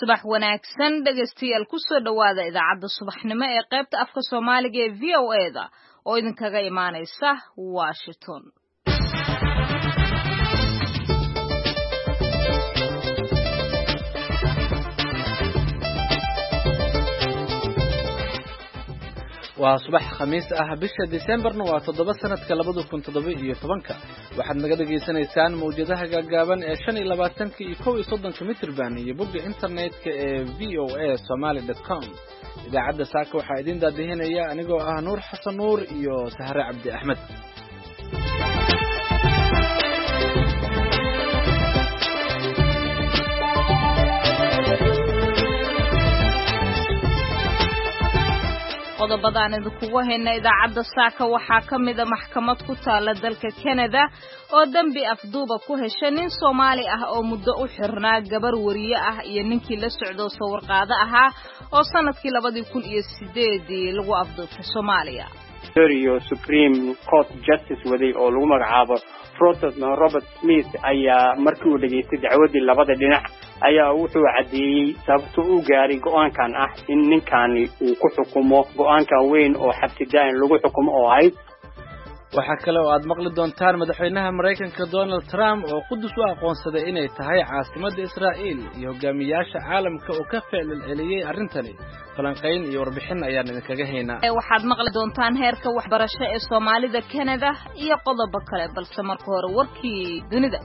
subax wanaagsan dhageystayaal ku soo dhawaada idaacadda subaxnimo ee qaybta afka Soomaaliga ee VOA-da oo idinkaga imaanaysa Washington. waa subax khamiis ah bisha December waa 7 sanadka 2017 waxaad naga dhageysanaysaan mowjadaha gaagaaban ee 25 iyo 31 mitirban iyo bogga internetka ee voasomali.com idaacadda saaka waxaa idin daadihinaya anigoo ah Nuur Xasan Nuur iyo Sahre Cabdi Axmed. qodobadaan idinku hayna idaacadda saaka waxaa ka mid ah maxkamad ku taala dalka Canada oo dambi afduuba ku heshay nin Soomaali ah oo muddo u xirnaa gabar wariye ah iyo ninkii la socdo sawir qaado ahaa oo sanadkii 2008 lagu afduubtay Soomaaliya. Supreme Court Justice waday oo lagu magacaabo Robert Smith ayaa markii uu dhageystay dacwadii labada dhinac ayaa wuxuu cadeeyay sababta uu gaaray go'aankan ah in ninkani uu ku xukumo go'aankan weyn oo xabsidaan lagu xukumo oo ahayd. waxa kale oo aad maqli doontaan madaxweynaha Mareykanka Donald Trump oo Qudus u aqoonsaday inay tahay caasimadda Israa'iil iyo hogaamiyaasha caalamka oo ka ficilceliyay arrintani falanqayn iyo warbixin ayaan idinkaga haynaa. waxaad maqli doontaan heerka waxbarasho ee Soomaalida Canada iyo qodobo kale balse marka hore warkii dunida.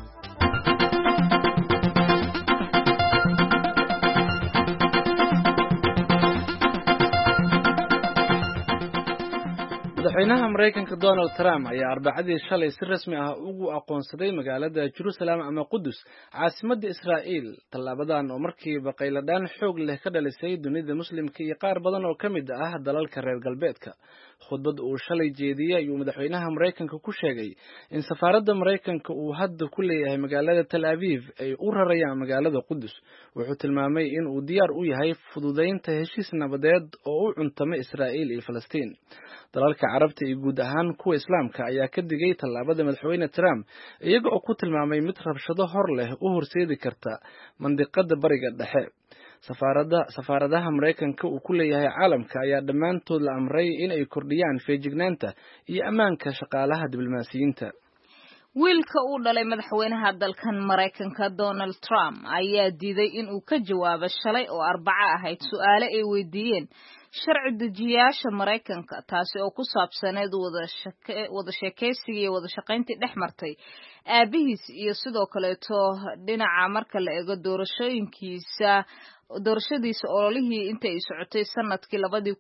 madaxweynaha Mareykanka Donald Trump ayaa Arbacadii shalay si rasmi ah ugu aqoonsaday magaalada Jerusalem ama Qudus caasimadda Israa'iil talaabadan oo markiiba qayladaan xoog leh ka dhalisay dunida muslimka iyo qaar badan oo kamid ah dalalka reer galbeedka. khudbad uu shalay jeediyay ayuu madaxweynaha Mareykanka ku sheegay in safaaradda Mareykanka uu hadda ku leeyahay magaalada Tel Aviv ay u rarayaan magaalada Qudus. wuxuu tilmaamay in uu diyaar u yahay fududeynta heshiis nabadeed oo u cuntama Israa'iil iyo Falastiin. dalalka carabta iyo guud ahaan kuwa islaamka ayaa ka digay tallaabada madaxweyne Trump iyaga oo ku tilmaamay mid rabshado hor leh u horseedi karta mandiqada bariga dhexe. safaaradaha Mareykanka uu ku leeyahay caalamka ayaa dhammaantood la amray in ay kordhiyaan feejignaanta iyo ammaanka shaqaalaha diblomaasiyiinta. wiilka uu dhalay madaxweynaha dalkan Mareykanka Donald Trump ayaa diiday in uu ka jawaabo shalay oo Arbaco ahayd su'aalo ay weydiiyeen sharci dejiyaasha Mareykanka taasi oo ku saabsaneed wada sheekaysiga iyo wada shaqayntii dhexmartay aabihiis iyo sidoo kale dhinaca marka la eego doorashadiisa ololihii intay socotay sanadkii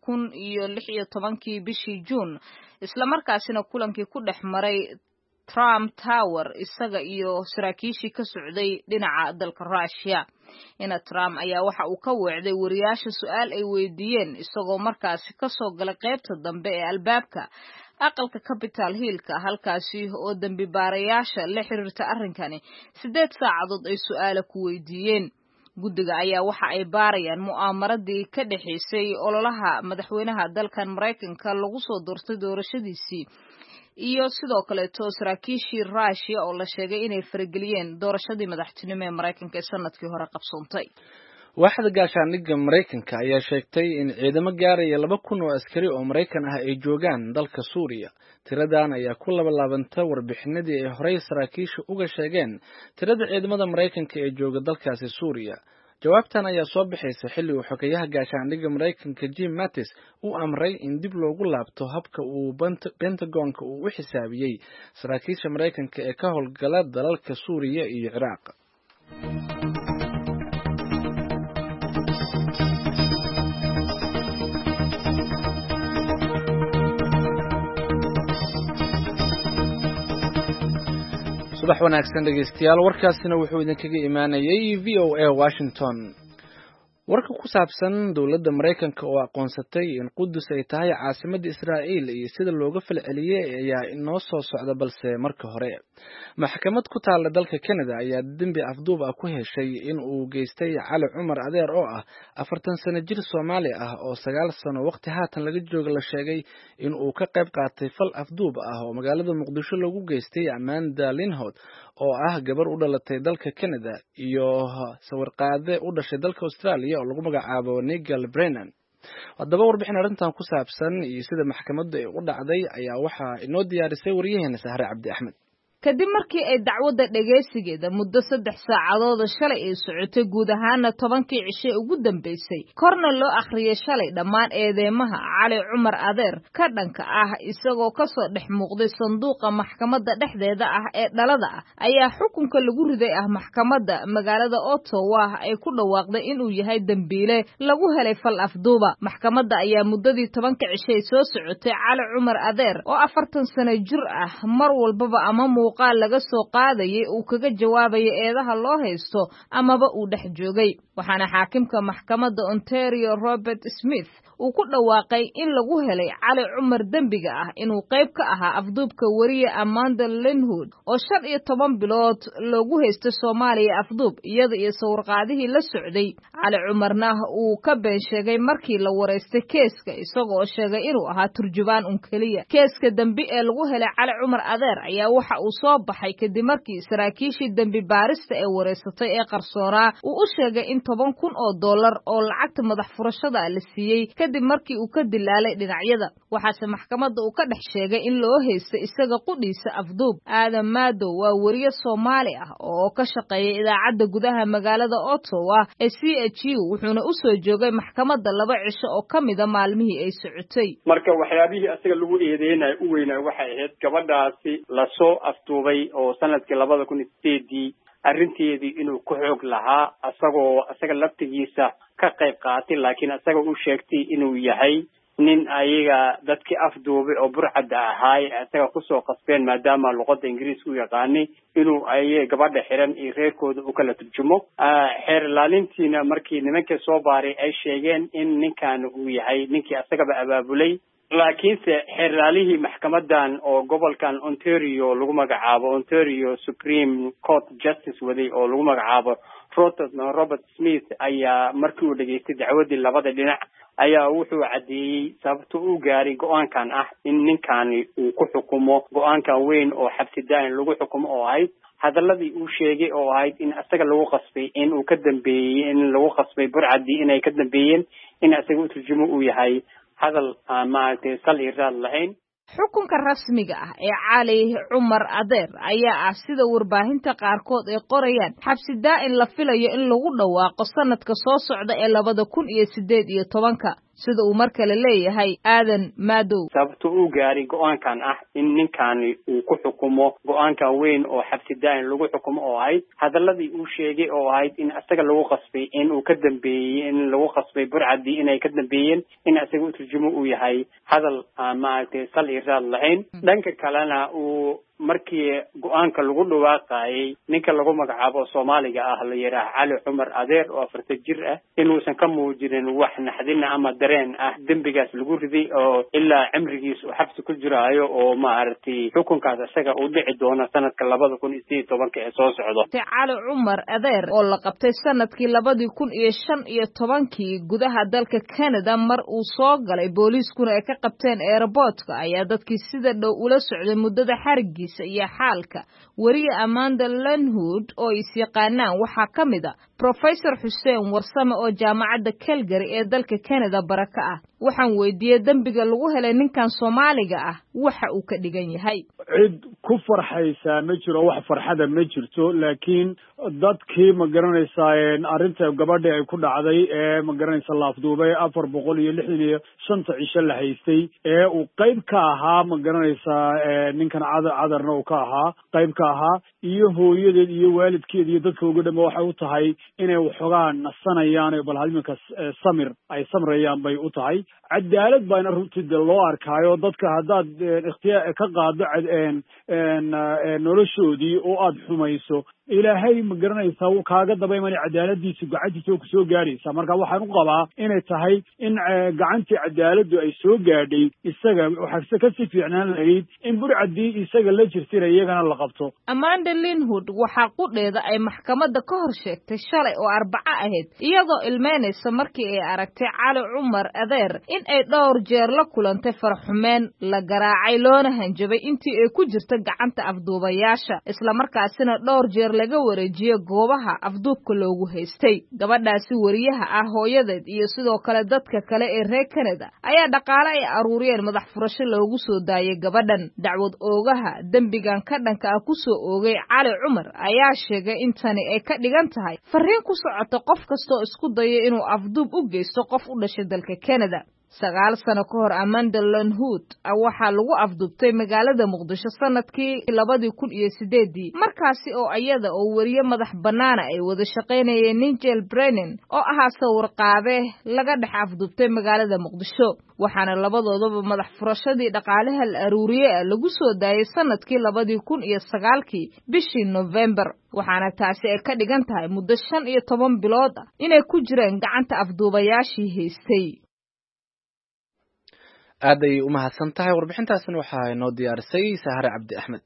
2016 bishii June isla markaasina kulankii ku dhexmaray Trump Tower isaga iyo saraakiishii ka socday dhinaca dalka Russia. Trump ayaa waxa uu ka weecday wariyaasha su'aal ay weydiiyeen isagoo markaasi ka soo galay qaybta dambe ee albaabka aqalka Capitol Hill-ka halkaasi oo dambi baarayaasha la xiriirta arrinkani 8 saacadood ay su'aalo ku weydiiyeen. guddiga ayaa waxa ay baarayaan mu'amaradii ka dhaxaysay ololaha madaxweynaha dalkan Mareykanka lagu soo doortay doorashadiisii iyo sidoo kale saraakiishii Russia oo la sheegay inay farageliyeen doorashadii madaxtinimo ee Mareykanka ee sanadkii hore qabsoontay. waaxda gaashaandhigga Mareykanka ayaa sheegtay in ciidamo gaaraya 2,000 oo askari oo Mareykan ah ay joogaan dalka Suuriya. tiradan ayaa ku laabantay warbixinadii ay horey saraakiisha uga sheegeen tirada ciidamada Mareykanka ee jooga dalkaasi Suuriya. jawaabtan ayaa soo bixaysa xilli uu xogayaha gaashaandhigga Mareykanka Jim Mattis uu amray in dib loogu laabto habka uu Pentagon-ka uu u xisaabiyay saraakiisha Mareykanka ee ka howlgala dalalka Suuriya iyo Ciraaq. subax wanaagsan dhageystayaal warkaasina wuxuu idinkaga imaanayay VOA Washington. warka ku saabsan dawladda Mareykanka oo aqoonsatay in Qudus ay tahay caasimadda Israa'iil iyo sida looga falceliyay ayaa inoo soo socda balse marka hore maxkamad ku taala dalka Canada ayaa dambi afduub ah ku heshay in uu geystay Cali Cumar Adeer oo ah 40 sano jir Soomaali ah oo 9 sano waqti haatan laga joogo la sheegay in uu ka qayb qaatay fal afduub ah oo magaalada Muqdisho lagu geystay Amanda Linhood oo ah gabar u dhalatay dalka Canada iyo sawirqaade u dhashay dalka Australia oo lagu magacaabo Nigel Brennan. haddaba warbixin arrintan ku saabsan iyo sida maxkamaddu ay u dhacday ayaa waxaa inoo diyaarisay wariyaheena Sahre Cabdi Axmed. kadib markii ay dacwadda dhageysigeeda muddo 3 saacadood shalay ay socotay guud ahaana 10kii cishe ugu dambeysay korna loo akhriyay shalay dhammaan eedeymaha Cali Cumar Adeer ka dhanka ah isagoo ka soo dhex muuqday sanduuqa maxkamadda dhexdeeda ah ee dhalada ah ayaa xukunka lagu riday maxkamadda magaalada Ottawa ay ku dhawaaqday inuu yahay dambiile lagu helay fal afduuba. maxkamadda ayaa muddadii 10 cishe soo socotay Cali Cumar Adeer oo 40 sano jir ah mar walbaba ama qaal laga soo qaadayay uu kaga jawaabayay eedaha loo haysto amaba uu dhex joogay. waxaana xaakimka maxkamadda Ontario Robert Smith uu ku dhawaaqay in lagu helay Cali Cumar dambiga ah inuu qayb ka ahaa afduubka wariye Amanda Lenhood oo 15 bilood loogu haysto Soomaaliya afduub iyada iyo sawirqaadihii la socday. Cali Cumarna uu ka been sheegay markii la wareystay keeska isagoo sheegay inuu ahaa turjubaan kaliya. keeska dambi ee lagu helay Cali Cumar Adeer ayaa waxa uu soo baxay kadib markii saraakiishii dambi baarista ee wareysatay ee qarsoonaa uu u sheegay in $10,000 oo lacagta madax furashada la siiyey kadib markii uu ka dilaalay dhinacyada. waxaase maxkamadda uu ka dhex sheegay in loo haysto isaga qudhiisa afduub. Aadan Maadow waa wariye Soomaali ah oo ka shaqeeya idaacadda gudaha magaalada Ottawa ee CHU wuxuuna u soo joogay maxkamadda 2 cisho oo kamida maalmihii ay socotay. marka waxyaabihii asaga lagu eedeynay u weynaa waxay ahayd gabadhaasi la soo afduubay oo sanadkii 2008 arrinteedii inuu ku xoog lahaa asaga laftigiisa ka qayb qaatay laakiin asaga uu sheegtay inuu yahay nin ayaga dadkii afduubay oo burcad ahaay asaga ku soo qasbeen maadaama luqadda Ingiriiska u yaqaanay inuu ay gabadha xiran iyo reerkooda u kala turjumo. xeer ilaalintiina markii nimankii soo baaray ay sheegeen in ninkan uu yahay ninkii asagaba abaabulay. laakiinse xeer ilaalihii maxkamadan oo gobolkan Ontario lagu magacaabo Ontario Supreme Court Justice waday oo lagu magacaabo Robert Smith ayaa markii uu dhageystay dacwadii labada dhinac ayaa wuxuu cadeeyay sababta uu gaaray go'aankan ah in ninkani uu ku xukumo go'aankan weyn oo xabsi daayin lagu xukumo oo ahayd hadaladii uu sheegay oo ahayd in asaga lagu qasbay in uu ka dambeeyay in lagu qasbay burcadii inay ka dambeeyeen in asaga uu turjumo uu yahay hadal maaragtay sal iraad lahayn. xukunka rasmiga ah ee Cali Cumar Adeer ayaa ah sida warbaahinta qaarkood ay qorayaan xabsi daa'in la filayo in lagu dhawaaqo sanadka soo socda ee 2018 sida uu mar kale leeyahay Aadan Maadow. sababta uu gaaray go'aankan ah in ninkani uu ku xukumo go'aankan weyn oo xabsi daayin lagu xukumo oo ahayd hadaladii uu sheegay oo ahayd in asaga lagu qasbay in uu ka dambeeyay in lagu qasbay burcadii inay ka dambeeyeen in asaga uu turjumo uu yahay hadal maaragtay sal iraad lahayn. dhanka kalena uu markii go'aanka lagu dhawaaqayay ninka lagu magacaabo Soomaaliga ah la yiraahdo Cali Cumar Adeer oo 40 jir ah inuusan ka muujinin wax naxdin ama dareen ah dambigaas lagu riday oo ilaa cimrigiisa uu xabsi ku jiraayo oo maaragtay xukunkaas asaga uu dhici doono sanadka 2018 ee soo socdo. Cali Cumar Adeer oo la qabtay sanadkii 2015 gudaha dalka Canada mar uu soo galay booliiskuna ay ka qabteen airportka ayaa dadkii sida dhow ula socday muddada xarigiisa iyo xaalka wariye Amanda Lenhood oo is yaqaanaan waxaa kamid ah Professor Hussein Warsame oo jaamacadda Calgary ee dalka Canada baraka ah. waxaan weydiiyay dambiga lagu helay ninkan Soomaaliga ah waxa uu ka dhigan yahay. cid ku farxaysa ma jiro wax farxada ma jirto laakiin dadkii ma garanaysaa arrinta gabadha ay ku dhacday ee ma garanaysaa la afduubay 465 cisho la haystay ee uu qayb ka ahaa ma garanaysaa ninkan cadarna uu ka ahaa qayb ka ahaa iyo hooyadeed iyo waalidkeed iyo dadka ugu dhama waxay u tahay inay waxoogaa nasanayaan bal halminka samir ay samrayaan bay u tahay. cadaalad baana runtii loo arkaayo dadka haddaad ikhtiyaar ka qaado noloshoodii oo aad xumayso ilaahay ma garanaysaa uu kaaga daba imanay cadaaladiisa gacantiisa oo kusoo gaaraysa marka waxaan u qabaa inay tahay in gacantii cadaaladdu ay soo gaadhay isaga waxaa kasii fiicnaan lahayd in burcadii isaga la jirtira iyagana la qabto. Amanda Linwood waxaa qudheeda ay maxkamadda ka hor sheegtay shalay oo Arbaco ahayd iyagoo ilmeynaysa markii ay aragtay Cali Cumar Adeer in ay dhowr jeer la kulantay farxumeen la garaacay loona hanjabay intii ay ku jirta gacanta afduubayaasha isla markaasina dhowr jeer laga wareejiyay goobaha afduubka loogu haystay. Gabadhaasi wariyaha ah hooyadeed iyo sidoo kale dadka kale ee reer Canada ayaa dhaqaale ay aruuriyeen madax furasho loogu soo daayay gabadhan. Dacwad oogaha dambigan ka dhanka ah ku soo oogay Cali Cumar ayaa sheegay in tani ay ka dhigan tahay fariin ku socota qof kasta oo isku daya inuu afduub u geysto qof u dhashay dalka Canada. 9 sano ka hor Amanda Linwood waxaa lagu afduubtay magaalada Muqdisho sanadkii 2008 markaasi oo ayada oo wariye madax banaana ay wada shaqeynayeen Nigel Brennan oo ahaa sawir-qaade laga dhex afduubtay magaalada Muqdisho waxaana labadoodaba madax furashadii dhaqaalaha la aruuriyay lagu soo daayay sanadkii 2009 bishii November waxaana taasi ay ka dhigan tahay muddo 15 bilood inay ku jireen gacanta afduubayaashii haystay. aad ay u mahadsan tahay warbixintaasina waxaa inoo diyaarisay Sahare Cabdi Axmed.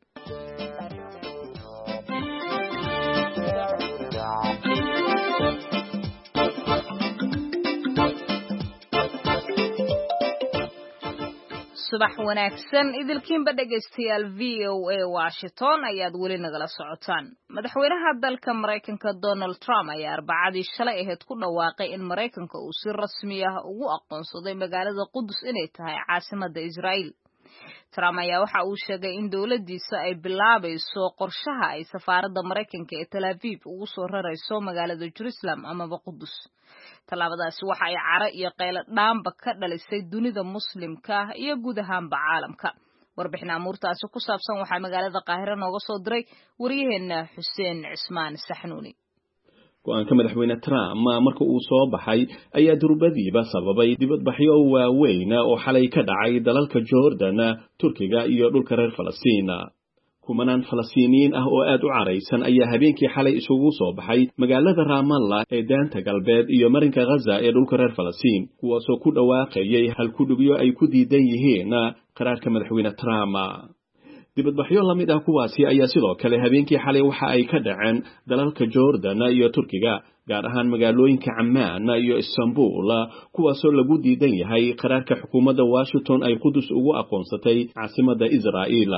subax wanaagsan idilkiinba dhegaystayaal VOA Washington ayaad weli nagala socotaan. Madaxweynaha dalka Mareykanka Donald Trump ayaa Arbacadii shalay ahayd ku dhawaaqay in Mareykanka uu si rasmi ah ugu aqoonsaday magaalada Qudus inay tahay caasimadda Israa'iil. Trump ayaa waxa uu sheegay in dawladdiisa ay bilaabayso qorshaha ay safaaradda Mareykanka ee Tel Aviv ugu soo rarayso magaalada Jerusalem amaba Qudus. Tallaabadaasi waxa ay caro iyo qaylo dhaanba ka dhalisay dunida muslimka iyo guud ahaanba caalamka. Warbixin amuurtaasi ku saabsan waxaa magaalada Qaahiro nooga soo diray wariyaheena Xuseen Cismaan Saxnuuni. go'aanka madaxweyne Trump marka uu soo baxay ayaa durbadiiba sababay dibadbaxyo waaweyn oo xalay ka dhacay dalalka Jordan, Turkiga iyo dhulka reer Falastiin. kumanaan Falastiiniyiin ah oo aad u caraysan ayaa habeenkii xalay isugu soo baxay magaalada Ramallah ee daanta galbeed iyo marinka Gaza ee dhulka reer Falastiin kuwaasoo ku dhawaaqayay halkudhigyo ay ku diidan yihiin qaraarka madaxweyne Trump. dibadbaxyo la mid ah kuwaasi ayaa sidoo kale habeenkii xalay waxa ay ka dhaceen dalalka Jordan iyo Turkiga gaar ahaan magaalooyinka Amman iyo Istanbul kuwaasoo lagu diidan yahay qaraarka xukuumadda Washington ay Qudus ugu aqoonsatay caasimadda Israa'iil.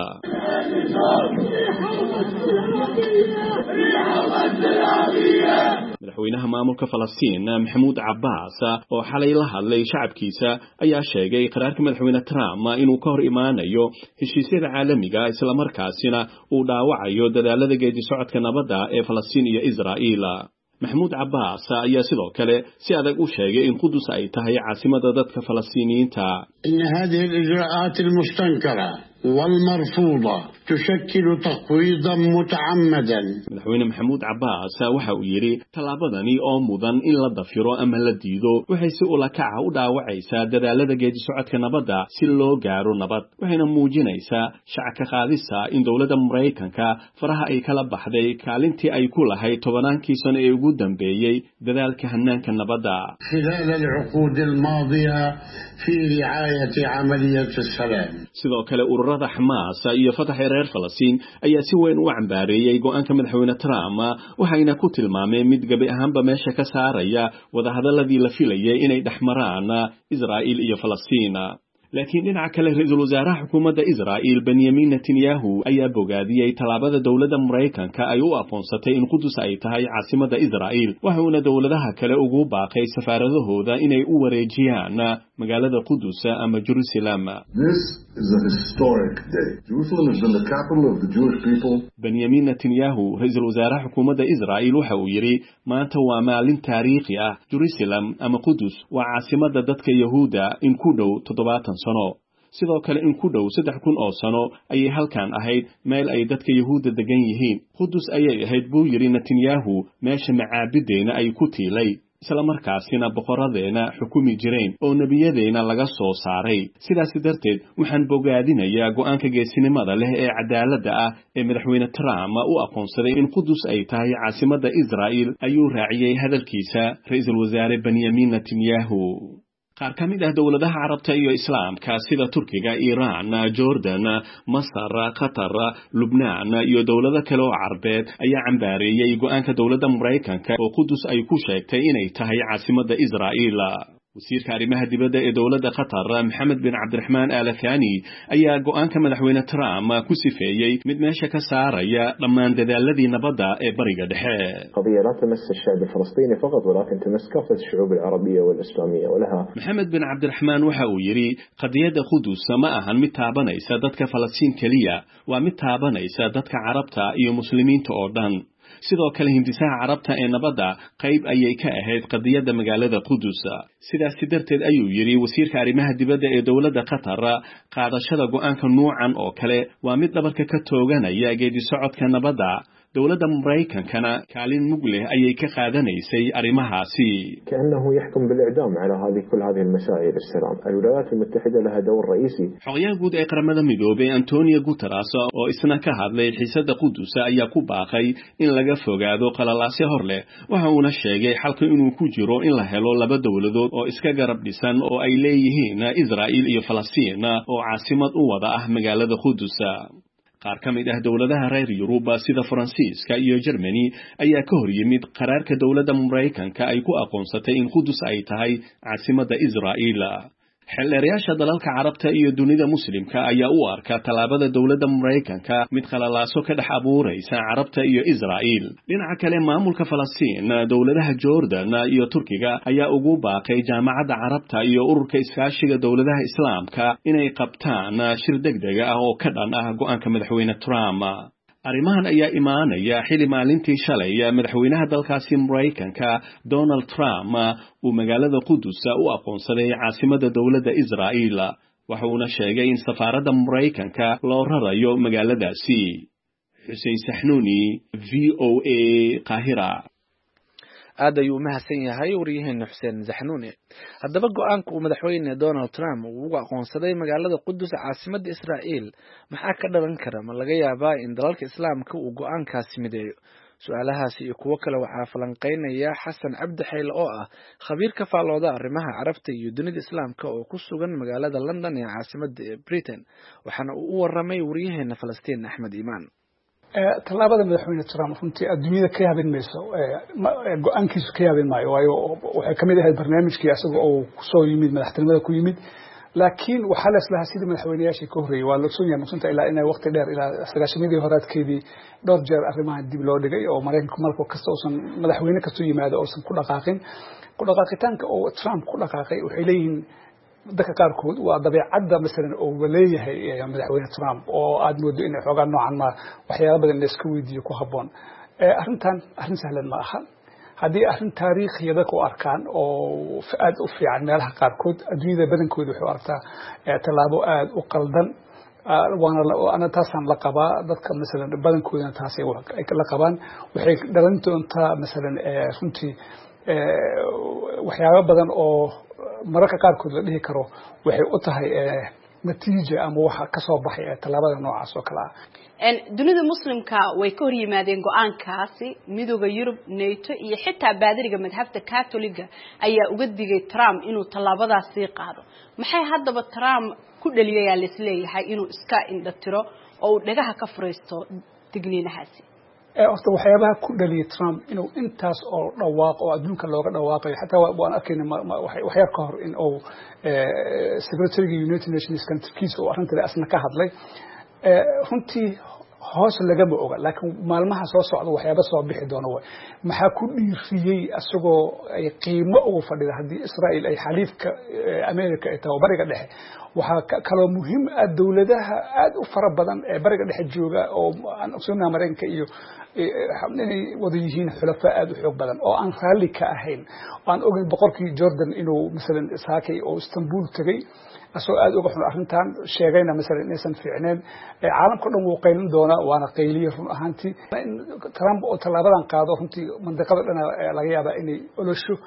madaxweynaha maamulka Falastiin Mahmoud Abbas oo xalay la hadlay shacabkiisa ayaa sheegay qaraarka madaxweyne Trump inuu ka hor imaanayo heshiisyada caalamiga isla markaasina uu dhaawacayo dadaalada geedi socodka nabadda ee Falastiin iyo Israa'iil. Mahmoud Abbas ayaa sidoo kale si adag u sheegay in Qudus ay tahay caasimadda dadka Falastiiniyiinta. إن هذه الإجراءات المستنكرة والمرفوضة تشكل تقويضا متعمدا. madaxweyne Mahmoud Abbas waxa uu yiri talaabadani oo mudan in la dafiro ama la diido waxay si ula kac ah u dhaawacaysaa dadaalada geedi socodka nabadda si loo gaaro nabad waxayna muujinaysaa shacabka qaadista in dawladda Mareykanka faraha ay kala baxday kaalintii ay ku lahayd 10 sano ee ugu dambeeyay dadaalka hanaanka nabadda. خلال العقود الماضية في رعاية عملية السلام. sidoo kale ururada Hamas iyo Fatah ee reer Falastiin ayaa si weyn u cambaareeyay go'aanka madaxweyne Trump waxayna ku tilmaameen mid gabi ahaanba meesha ka saaraya wadahadaladii la filayay inay dhaxmaraan Israa'iil iyo Falastiin. laakiin dhinaca kale ra'iisul wasaaraha xukuumadda Israa'iil Benjamin Netanyahu ayaa bogaadiyay talaabada dawladda Mareykanka ay u aqoonsatay in Qudus ay tahay caasimadda Israa'iil waxaana dawladaha kale ugu baaqay safaaradahooda inay u wareejiyaan magaalada Qudus ama Jerusalem. This is a historic day. Jerusalem has been the capital of the Jewish people. Benjamin Netanyahu ra'iisul wasaaraha xukuumadda Israa'iil waxa uu yiri maanta waa maalin taariikhi ah. Jerusalem ama Qudus waa caasimadda dadka Yahuuda in ku dhow 70 sano. sidoo kale in ku dhow 3,000 oo sano ayay halkan ahayd meel ay dadka Yahuuda degan yihiin. Qudus ayay ahayd buu yiri Netanyahu meesha macaabideena ay ku tiilay. isla markaasina boqoradeena xukumi jireen oo nebiyadeena laga soo saaray sidaas darteed waxaan bogaadinayaa go'aanka geesinimada leh ee cadaaladda ah ee madaxweyne Trump u aqoonsaday in Qudus ay tahay caasimadda Israa'iil ayuu raaciyay hadalkiisa ra'iisul wasaare Benjamin Netanyahu. qaar ka mid ah dowladaha carabta iyo islaamka sida Turkiga, Iran, Jordan, Masar, Qatar, Lubnaan iyo dowlado kale oo carbeed ayaa cambaareeyay go'aanka dowladda Mareykanka oo Qudus ay ku sheegtay inay tahay caasimadda Israa'iil. wasiirka arrimaha dibadda ee dowladda Qatar Mohammed bin Abdulrahman Al Thani ayaa go'aanka madaxweyne Trump ku sifeeyay mid meesha ka saaraya dhammaan dadaaladii nabadda ee bariga dhexe. قضية لا تمس الشعب الفلسطيني فقط ولكن تمس كافة الشعوب العربية والإسلامية ولها. Mohammed bin Abdulrahman waxa uu yiri qadiyada Qudus ma ahan mid taabanaysa dadka Falastiin kaliya, waa mid taabanaysa dadka Carabta iyo Muslimiinta oo dhan. sidoo kale hindisaha carabta ee nabadda qayb ayay ka ahayd qadiyada magaalada Qudus. sidaas darteed ayuu yiri wasiirka arrimaha dibadda ee dowladda Qatar qaadashada go'aanka nuucan oo kale waa mid dhabarka ka tooganaya geedi socodka nabadda. dowladda Mareykankana kaalin mug leh ayay ka qaadanaysay arrimahaasi. كأنه يحكم بالإعدام على كل هذه المسائل السلام. الولايات المتحدة لها دور رئيسي. xogayaha guud ee qaramada midoobay Antonio Guterres oo isna ka hadlay xiisadda Qudus ayaa ku baaqay in laga fogaado qalalaasyo hor leh. waxa uuna sheegay xalka inuu ku jiro in la helo laba dowladood oo iska garab dhisan oo ay leeyihiin Israa'iil iyo Falastiin oo caasimad u wada ah magaalada Qudus. qaar ka mid ah dowladaha reer Yurub sida Faransiiska iyo Germany ayaa ka hor yimid qaraarka dowladda Mareykanka ay ku aqoonsatay in Qudus ay tahay caasimadda Israa'iil. xeelleerayaasha dalalka carabta iyo dunida muslimka ayaa u arka talaabada dowladda Mareykanka mid khalalaaso ka dhex abuuraysa carabta iyo Israa'iil. dhinaca kale maamulka Falastiin, dowladaha Jordan iyo Turkiga ayaa ugu baaqay jaamacadda carabta iyo ururka iskaashiga dowladaha islaamka inay qabtaan shir degdeg ah oo ka dhan ah go'aanka madaxweyne Trump. arrimahan ayaa imaanaya xili maalintii shalay madaxweynaha dalkaasi Mareykanka Donald Trump uu magaalada Qudus u aqoonsaday caasimadda dowladda Israa'iil. waxa uuna sheegay in safaaradda Mareykanka loo rarayo magaaladaasi. Xussein Saxnuuni, VOA, Qaahira. aad ayuu mahadsan yahay wariyaheena Xuseen Saxnuuni. haddaba go'aanka uu madaxweyne Donald Trump uu ugu aqoonsaday magaalada Qudus caasimadda Israa'iil maxaa ka dhalan kara? ma laga yaabaa in dalalka islaamka uu go'aankaasi mideeyo? su'aalahaasi iyo kuwo kale waxaa falanqeynaya Xasan Cabdi Xeyle oo ah khabiir ka faalooda arrimaha carabta iyo dunida islaamka oo ku sugan magaalada London ee caasimadda Britain. waxaana uu u waramay wariyaheena Falastiin Axmed Iimaan. tallaabada madaxweyne Trump runtii adduunyada ka yaabin mayso go'aankiisu ka yaabin maayo waayo waxay kamid ahayd barnaamijkii asaga oo soo yimid madaxtinimada ku yimid. laakiin waxaa la islahaa sidii madaxweynayaashii ka horreeyay waa la ogsoon yahay muqsinta ilaa inay waqti dheer ilaa sagaashamadii horaadkeedii dhowr jeer arrimahan dib loo dhigay oo Mareykanku markuu kasta uusan madaxweyne kastoo yimaado uusan ku dhaqaaqitaanka oo Trump ku dhaqaaqay waxay leeyihiin dadka qaarkood waa dabeecadda masalan oo leeyahay madaxweyne Trump oo aad moodo in xoogaa noocan ma waxyaabo badan la iska weydiiyo ku habboon. arrintan arrin sahlan ma aha. haddii arrin taariikhiya dadku arkaan oo aad u fiican meelaha qaarkood adduunyada badankooda wuxuu arkaa tallaabo aad u qaldan. waana taasaan la qabaa dadka masalan badankoodana taas ay la qabaan. waxay dhalan doontaa masalan runtii waxyaabo badan oo mararka qaarkood la dhihi karo waxay u tahay natiijo ama waxa ka soo baxay tallaabada noocaas oo kale ah. dunida muslimka way ka hor yimaadeen go'aankaasi. midowga Yurub, NATO iyo xitaa baadiriga madhabta Catholiga ayaa uga digay Trump inuu tallaabadaasi qaado. maxay haddaba Trump ku dhaliyay la isleeyahay inuu iska indhatiro oo dhagaha ka fureysto digniinahaasi? horta waxyaabaha ku dhaliyay Trump inuu intaas oo dhawaaq oo adduunka looga dhawaaqay xataa waan arkayna wax yar ka hor in uu Secretary United Nations kantarkiisa oo arrinta asna ka hadlay. runtii hoos lagama oga laakiin maalmaha soo socda waxyaabo soo bixi doona way maxaa ku dhiiriyay asagoo ay qiimo ugu fadhida haddii Israa'iil ay xaliifka America ay tahay bariga dhexe. waxaa kaloo muhiim ah dawladaha aad u fara badan ee bariga dhexe jooga oo aan ogsoonaa Mareykanka iyo inay wada yihiin xulafo aad u xoog badan oo aan raalli ka ahayn. aan ogeyn boqorkii Jordan inuu misalan saakay oo Istanbul tagay asoo aad uga xun arrintan sheegayna misalan inaysan fiicneen. caalamka dhan wuu qaylin doona waana qayliye run ahaantii. Trump oo tallaabadan qaado runtii mandiqada dhan laga yaabaa inay olosho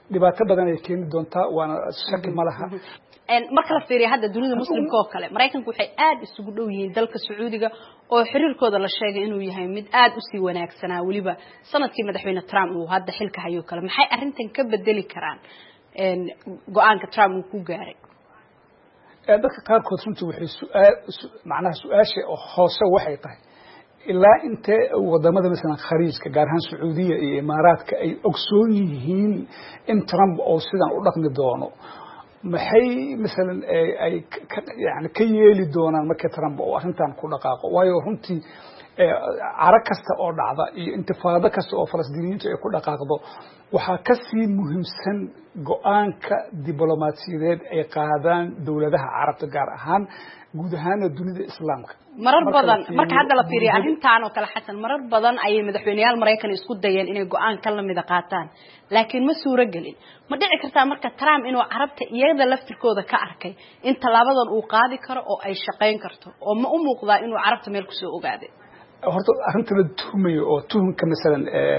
dhibaato badan ay keeni doontaa waana shaki ma laha marka la fiiriyo hadda dunida muslimka oo kale Mareykanku waxay aad isugu dhow yihiin dalka Sacuudiga oo xiriirkooda la sheegay inuu yahay mid aad u sii wanaagsanaa waliba sanadkii madaxweyne Trump uu hadda xilka hayo kale maxay arrintan ka bedeli karaan go'aanka Trump uu ku gaaray dadka qaarkood runtii waxay su'aasha hoose waxay tahay ilaa inta wadamada midan khariijka gaar ahaan Sacuudiga iyo Imaaraadka ay ogsoon yihiin in Trump oo sidan u dhaqmi doono maxay midalan ay yani ka yeeli doonaan marka Trump oo arrintan ku dhaqaaqo waayo runtii arag kasta oo dhacda iyo intifaado kasta oo Falastiiniyiintu ay ku dhaqaaqdo waxa ka sii muhiimsan go'aanka diblomaasiyadeed ay qaadaan dawladaha Carabta gaar ahaan guud ahaan dunida Islaamka marar badan marka hadda la fiiriyo arrintan oo kala xasan marar badan ay madaxweynayaal Mareykan isku dayeen inay go'aan kala mid ah qaataan laakiin ma suura galin ma dhici kartaa marka Trump inuu Carabta iyada laftirkooda ka arkay in talaabadan uu qaadi karo oo ay shaqeyn karto oo ma u muuqdaa inuu Carabta meel ku soo ogaaday horta arrintan tuhmayo oo tuhunka midalan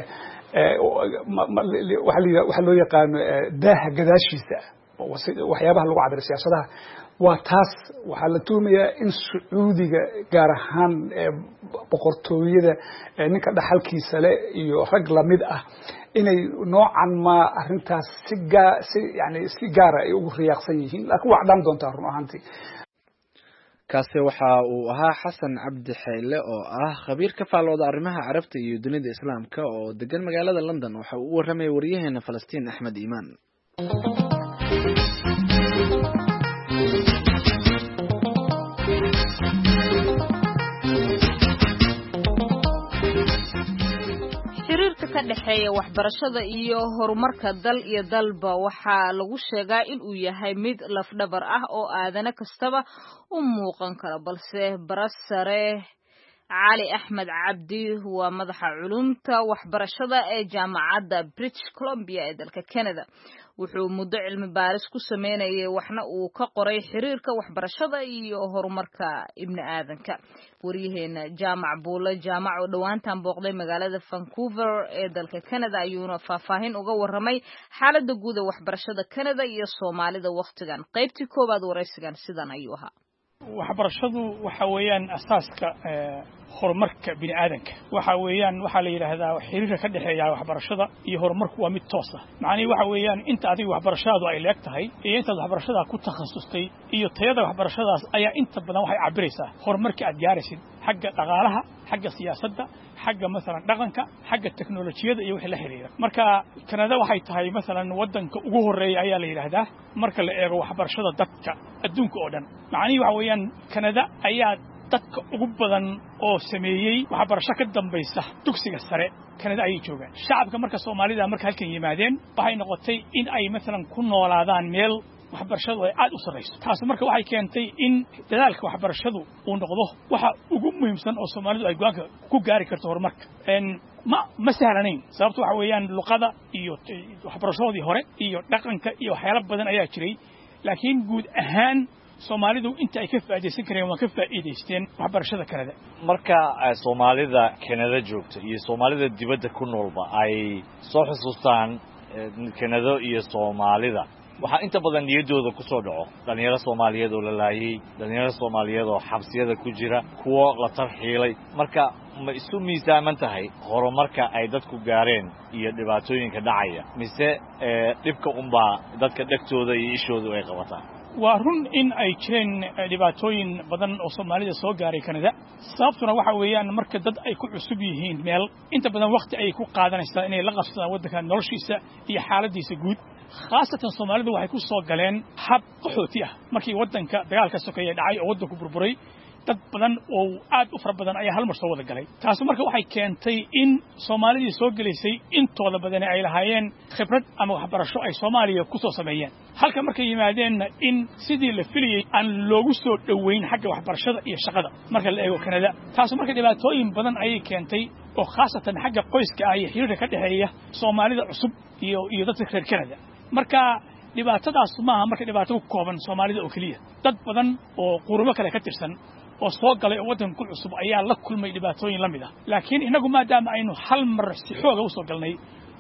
waxa loo yaqaan daaha gadaashiisa waxyaabaha lagu cabiro siyaasadaha waa taas waxa la tuhmayaa in Sacuudiga gaar ahaan boqortooyada ninka dhaxalkiisa leh iyo rag lamid ah inay noocan ma arrintaas si gaar ah ay ugu riyaaqsan yihiin laakiin wax dhan doontaa run ahaantii kaasi waxa uu ahaa xasan cabdi xeyle oo ah khabiir ka faalooda arrimaha carabta iyo dunida islaamka oo degan magaalada London waxa uu u waramay wariyaheena Falastiin Axmed Iimaan ka dhaxeeya waxbarashada iyo horumarka dal iyo dalba waxa lagu sheegaa in uu yahay mid lafdhabar ah oo aadana kastaba u muuqan karo balse barasare Cali Axmed Cabdi waa madaxa culumta waxbarashada ee jaamacadda British Columbia ee dalka Canada wuxuu muddo cilmi baaris ku sameeyay waxna uu ka qoray xiriirka waxbarashada iyo horumarka ibni aadanka wariyaheena jaamac buule jaamac oo dhawaantan booqday magaalada Vancouver ee dalka Canada ayuuna faahfaahin uga waramay xaaladda guud ee waxbarashada Canada iyo Soomaalida waqtigan qaybtii koobaad waraysigan sidan ayuu ahaa waxbarashadu waxa weeyaan asaaska horumarka bini aadanka waxa weeyaan waxa la yiraahdaa xiriirka ka dhaxeeya waxbarashada iyo horumarku waa mid toos ah macnaheedu waxa weeyaan inta adiga waxbarashadu ay leegtahay iyo inta waxbarashada ku takhasustay iyo tayada waxbarashadaas ayaa inta badan waxay cabiraysaa horumarka aad gaaraysid xagga dhaqaalaha xagga siyaasadda xagga مثلا dhaqanka xagga teknolojiyada iyo wixii la xiriira marka Canada waxay tahay مثلا wadanka ugu horeeya ayaa la yiraahdaa marka la eego waxbarashada dadka adduunka oo dhan macnaheedu waxa weeyaan Canada ayaa dadka ugu badan oo sameeyay waxbarasho ka dambaysa dugsiga sare Canada ay joogaan shacabka marka Soomaalida marka halkan yimaadeen waxay noqotay in ay مثلا ku noolaadaan meel waxbarashadu ay aad u sareyso taas marka waxay keentay in dadaalka waxbarashadu uu noqdo waxa ugu muhiimsan oo Soomaalidu ay go'aanka ku gaari karto horumarka ma sahlanayn sababtu waxa weeyaan luqada iyo waxbarashadii hore iyo dhaqanka iyo waxyaalo badan ayaa jiray laakiin guud ahaan Soomaalidu inta ay ka faa'iideysan kareen waa ka faa'iideysteen waxbarashada Canada marka Soomaalida Canada joogta iyo Soomaalida dibadda ku noolba ay soo xusuustaan Canada iyo Soomaalida waxa inta badan niyadooda ku soo dhaco dhalinyarada Soomaaliyeed oo la laayay dhalinyarada Soomaaliyeed oo xabsiyada ku jira kuwa la tarxiilay marka ma isu miisaaman tahay horumarka ay dadku gaareen iyo dhibaatooyinka dhacaya mise dhibka dadka dhagtooda iyo ishoodu ay qabataan waa run in ay jireen dhibaatooyin badan oo Soomaalida soo gaaray Canada sababtuna waxa weeyaan marka dad ay ku cusub yihiin meel inta badan waqti ay ku qaadanaysaa inay la qabsadaan wadanka noloshiisa iyo xaaladiisa guud khaasatan Soomaalidu waxay ku soo galeen hab qaxooti ah markii wadanka dagaalka sokeeye dhacay oo wadanku burburay dad badan oo aad u fara badan ayaa hal mar soo wada galay taas marka waxay keentay in Soomaalidii soo galeysay intooda badan ay lahaayeen khibrad ama waxbarasho ay Soomaaliya ku soo sameeyeen halka markay yimaadeen in sidii la filiyay aan loogu soo dhaweyn xagga waxbarashada iyo shaqada marka la eego Canada taas marka dhibaatooyin badan ay keentay oo khaasatan xagga qoyska ay xiriirka ka dhaxeeya Soomaalida cusub iyo dadka reer Canada marka dhibaatadaas maaha marka dhibaato ku kooban Soomaalida oo kaliya dad badan oo qurbo kale ka tirsan oo soo galay wadanka cusub ayaa la kulmay dhibaatooyin la mid ah laakiin inagu maadaama aynu hal mar si xoog ah u soo galnay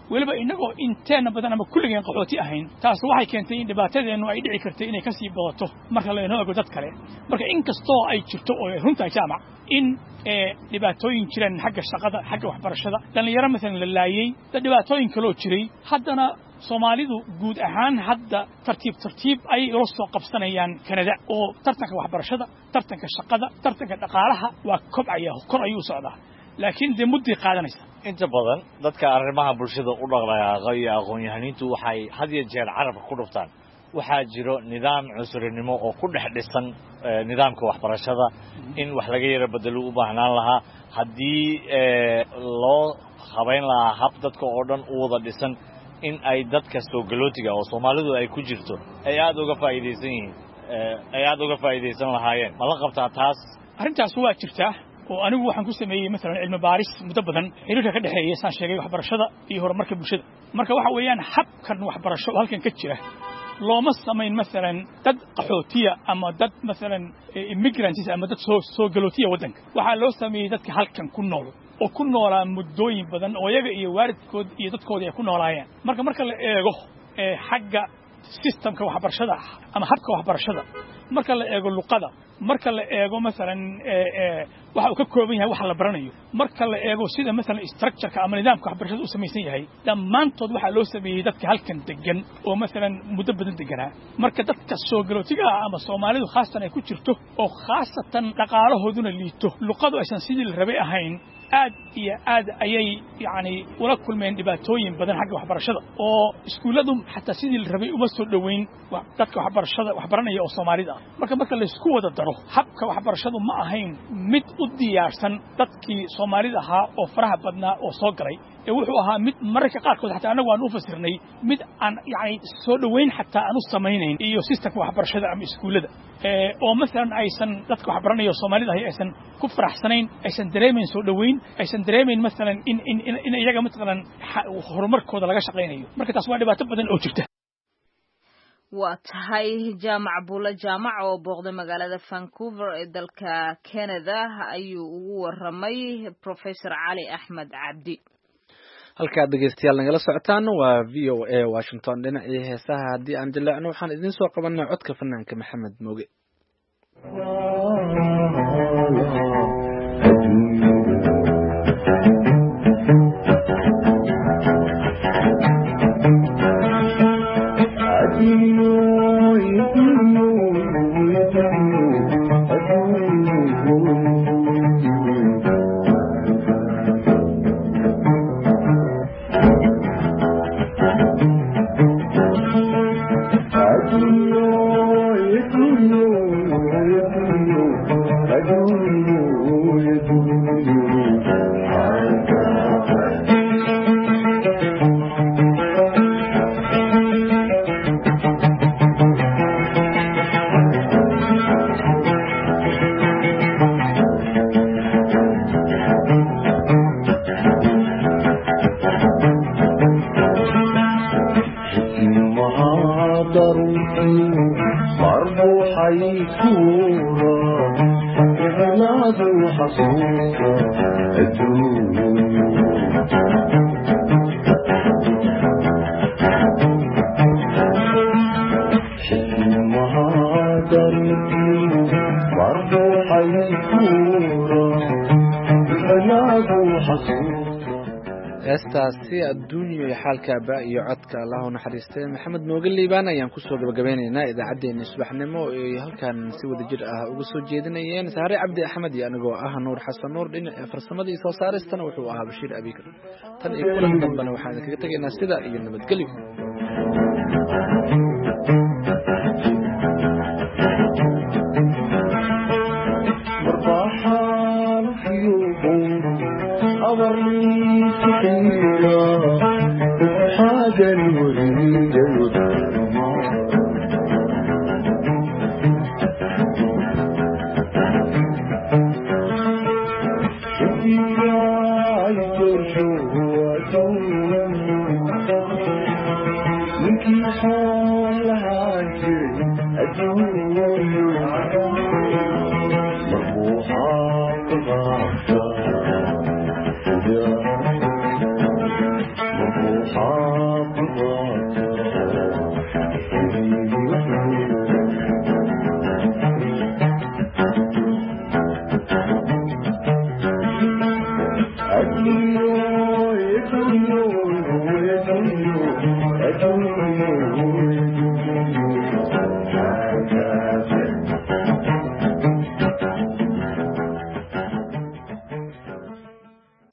weliba inagoo inteena badan ama kulligeen qaxooti ahayn taas waxay keentay in dhibaatadeenu ay dhici kartay inay ka sii badato marka la eego dad kale marka inkastoo ay jirto oo runta jaamac in dhibaatooyin jireen xagga shaqada xagga waxbarashada dhalinyaro مثلا la laayay dhibaatooyin kale oo jiray haddana Soomaalidu guud ahaan hadda tartiib ay ula soo qabsanayaan Canada oo tartanka waxbarashada tartanka shaqada tartanka dhaqaalaha waa kobcaya kor ayuu socdaa laakiin de muddo qaadanaysa inta badan dadka arrimaha bulshada u dhaqdhaqaaqa iyo aqoon-yahaniintu waxay had iyo jeer carabka ku dhuftaan waxaa jiro nidaam cusurnimo oo ku dhex dhisan nidaamka waxbarashada in wax laga yara bedelo u baahnaan lahaa haddii loo habayn lahaa hab dadka oo dhan u wada dhisan in ay dadka soo galootiga oo Soomaalidu ay ku jirto ay aad uga faa'iideysan lahaayeen ma la qabtaa taas arrintaas waa jirtaa oo anigu waxaan ku sameeyay مثلا cilmi baaris muddo badan xiriirka ka dhaxeeya saan sheegay waxbarashada iyo horumarka bulshada marka waxa weeyaan habkan waxbarasho halkan ka jira looma sameyn مثلا dad qaxootiya ama dad مثلا immigrants ama dad soo galootiya wadanka waxa loo sameeyay dadka halkan ku nool oo ku noolaa muddooyin badan oo iyaga iyo waalidkood iyo dadkooda ay ku noolaayeen marka la eego xagga systemka waxbarashada ama habka waxbarashada marka la eego luqada marka la eego مثلا waxa uu ka kooban yahay wax la baranayo marka la eego sida مثلا structure-ka ama nidaamka waxbarashada uu samaysan yahay dhammaantood waxa loo sameeyay dadka halkan degan oo مثلا muddo badan deganaa marka dadka soo galootiga ama Soomaalidu khaasatan ay ku jirto oo khaasatan dhaqaalahooduna liito luqadu aysan sidii la rabay ahayn aad iyo aad ayay yani wala kulmeen dhibaatooyin badan xagga waxbarashada oo iskuuladu xataa sidii la rabay uma soo dhaweyn dadka waxbarashada waxbaranaya oo Soomaalida marka la isku wada daro habka waxbarashadu ma ahayn mid u diyaarsan dadkii Soomaalida ahaa oo faraha badnaa oo soo galay wuxuu ahaa mid mararka qaarkood xataa anagu aan u fasirnay mid aan yani soo dhaweyn xataa aan u samaynayn iyo systemka waxbarashada ama iskuulada oo مثلا aysan dadka waxbaranaya Soomaalida aysan ku faraxsanayn aysan dareemeyn soo dhaweyn aysan dareemeyn مثلا in iyaga مثلا horumarkooda laga shaqeynayo marka taas waa dhibaato badan oo jirta waa tahay jaamac buula jaamac oo booqday magaalada Vancouver ee dalka Canada ayuu ugu waramay Professor Cali Axmed Cabdi halkaad dhegeystayaal nagala socotaan waa VOA Washington dhinacii heesaha haddii aan dilaacno waxaan idin soo qabanay codka fanaanka Maxamed Mooge heestaasi adduunyo xaalka baa iyo codka Allahu naxariistay Maxamed Mooge Liibaan ayaan ku soo gabagabeynaynaa idaacadeena subaxnimo ee halkan si wada jir ah uga soo jeedinayeen Saare Cabdi Axmed iyo anigoo ah Nuur Xasan Nuur dhinaca farsamada iyo soo saaristana wuxuu ahaa Bashiir Abikar tan iyo kulan dambana waxaan kaga tageynaa sida iyo nabadgelyo أدنو